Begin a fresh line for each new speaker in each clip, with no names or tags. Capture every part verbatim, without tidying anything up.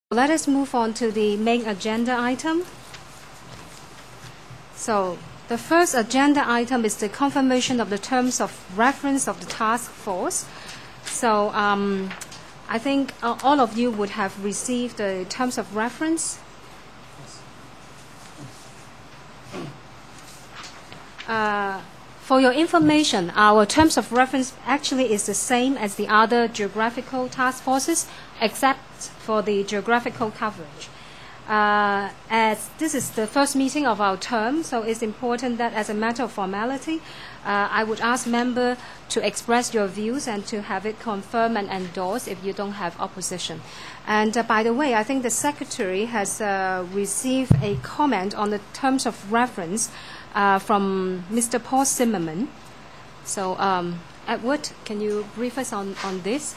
Let us move on to the main agenda item. So the first agenda item is the confirmation of the terms of reference of the task force. So um, I think uh, all of you would have received the terms of reference. Uh, for your information, our terms of reference actually is the same as the other geographical task forces, except for the geographical coverage. Uh, as this is the first meeting of our term, so it's important that as a matter of formality, uh, I would ask members to express your views and to have it confirmed and endorsed if you don't have opposition. And uh, by the way, I think the Secretary has uh, received a comment on the terms of reference uh, from Mister Paul Zimmerman. So, um, Edward, can you brief us on, on this?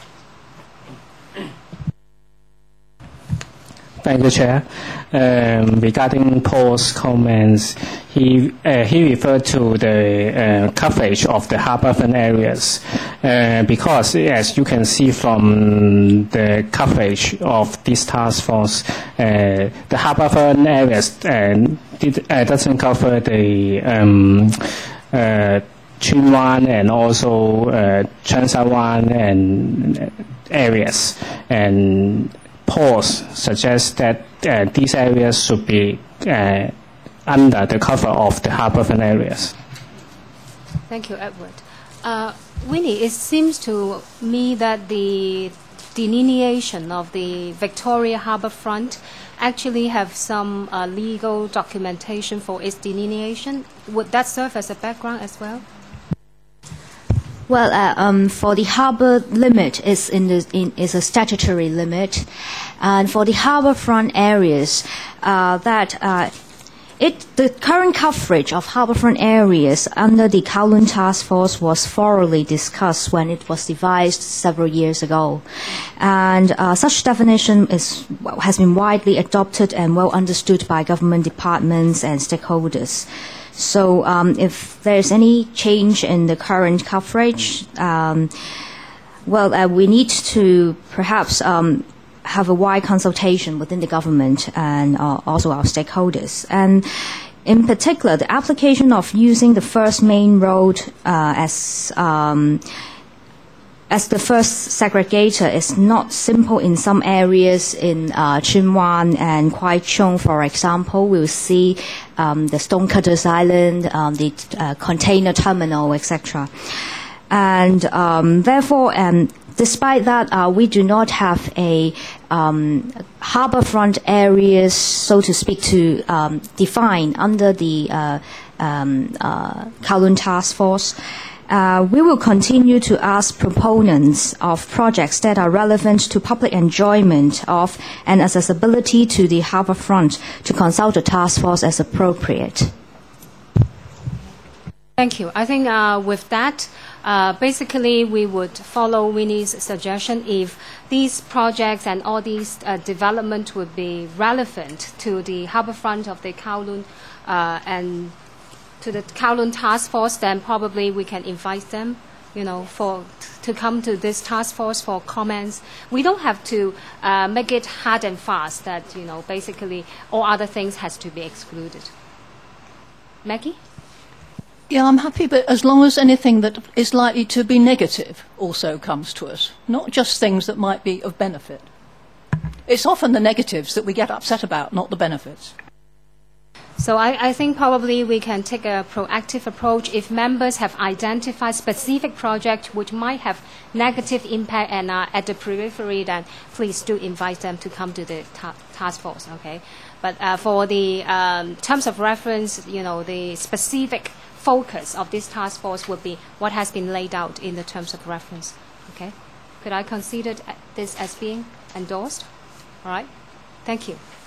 Thank you, Chair. Um, regarding Paul's comments, he uh, he referred to the uh, coverage of the harbourfront areas uh, because, as you can see from the coverage of this task force, uh, the harbourfront areas uh, did, uh, doesn't cover the um, uh, Tsuen Wan and also uh, Cheung Sha Wan and areas, and Paul's suggests that uh, these areas should be uh, under the cover of the harbourfront areas.
Thank you, Edward. Uh, Winnie, it seems to me that the delineation of the Victoria Harbourfront actually have some uh, legal documentation for its delineation. Would that serve as a background as well?
Well, uh, um, for the harbour limit is in the in, is a statutory limit, and for the harbourfront areas, uh, that uh, it the current coverage of harbourfront areas under the Kowloon Task Force was thoroughly discussed when it was devised several years ago, and uh, such definition is has been widely adopted and well understood by government departments and stakeholders. So um, if there's any change in the current coverage, um, well, uh, we need to perhaps um, have a wide consultation within the government and uh, also our stakeholders. And in particular, the application of using the first main road uh, as um, as the first segregator is not simple in some areas. In uh, Tsuen Wan and Kwai Chung, for example, we'll see um, the Stonecutters Island, um, the uh, container terminal, et cetera. And um, therefore, um, despite that, uh, we do not have a um, harbourfront areas, so to speak, to um, define under the uh, um, uh, Kowloon Task Force. Uh, we will continue to ask proponents of projects that are relevant to public enjoyment of and accessibility to the harbourfront to consult the task force as appropriate.
Thank you. I think uh, with that, uh, basically we would follow Winnie's suggestion. If these projects and all these uh, development would be relevant to the harbourfront of the Kowloon uh, and to the Kowloon Task Force, then probably we can invite them, you know, for to come to this task force for comments. We don't have to uh, make it hard and fast that, you know, basically all other things has to be excluded. Maggie?
Yeah, I'm happy, but as long as anything that is likely to be negative also comes to us, not just things that might be of benefit. It's often the negatives that we get upset about, not the benefits.
So I, I think probably we can take a proactive approach. If members have identified specific projects which might have negative impact and are at the periphery, then please do invite them to come to the ta task force, okay? But uh, for the um, terms of reference, you know, the specific focus of this task force would be what has been laid out in the terms of reference, okay? Could I consider this as being endorsed? All right, thank you.